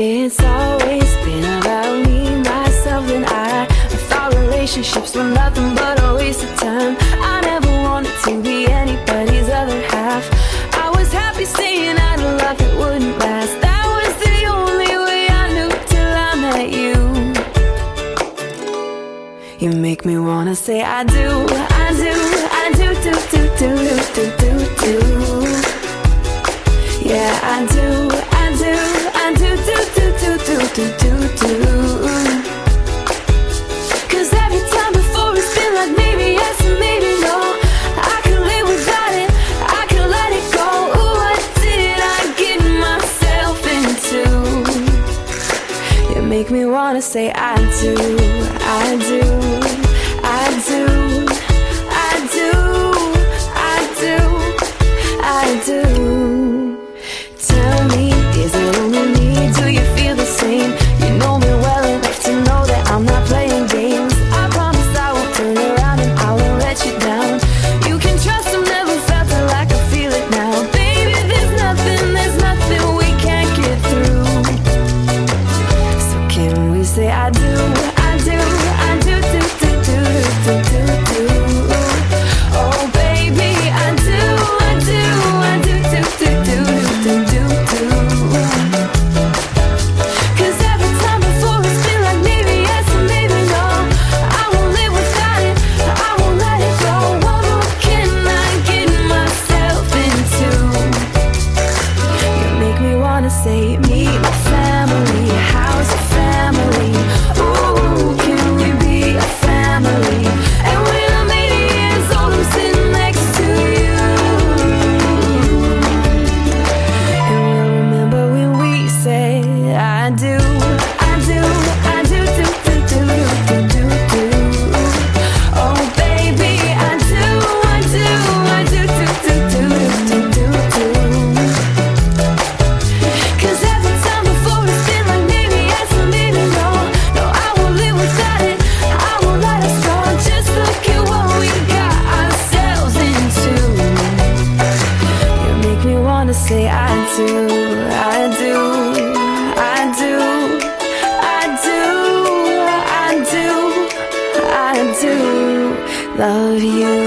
It's always been about me, myself, and I thought relationships were nothing but a waste of time. I never wanted to be anybody's other half. I was happy staying out of love that wouldn't last. That was the only way I knew till I met you. You make me wanna say I do, I do, I do, do, do, do, do, do, do. Yeah, I do, I do, I do, do, do, do, do, do, do, do. Cause every time before it's been like maybe yes and maybe no. I could live without it, I could let it go. Ooh, what did I get myself into? You make me wanna say I do, I do, I do, I do, I do, I do. Tell me, is it only me? Do you feel the same? You know me well enough to know that I'm not playing games. I promise I won't turn around and I won't let you down. You can trust I've never felt it like I feel it now. Baby, there's nothing we can't get through. So can we say I do, I do, I do, do, do, do, do, do, do. Oh baby, I do, I do, I do, do, do, do, do, do, do. Cause every time before it's been like maybe yes and maybe no. I won't live without it, I won't let it go. What more can I get myself into? You make me wanna say meet my family, how's your family? Ooh, can we be a family? And when I'm 80 years old, I'm sitting next to you. And we'll remember when we say I do, I do, I do, do, do, do, do, do, do. Oh baby, I do, I do, I do, do, do, do, do, do, do. Cause every time before it's been like maybe yes and maybe no. No, I won't live without it, I won't let us go. Just look at what we got ourselves into. You make me wanna say I do, I do, I do, I do, I do, I do love you.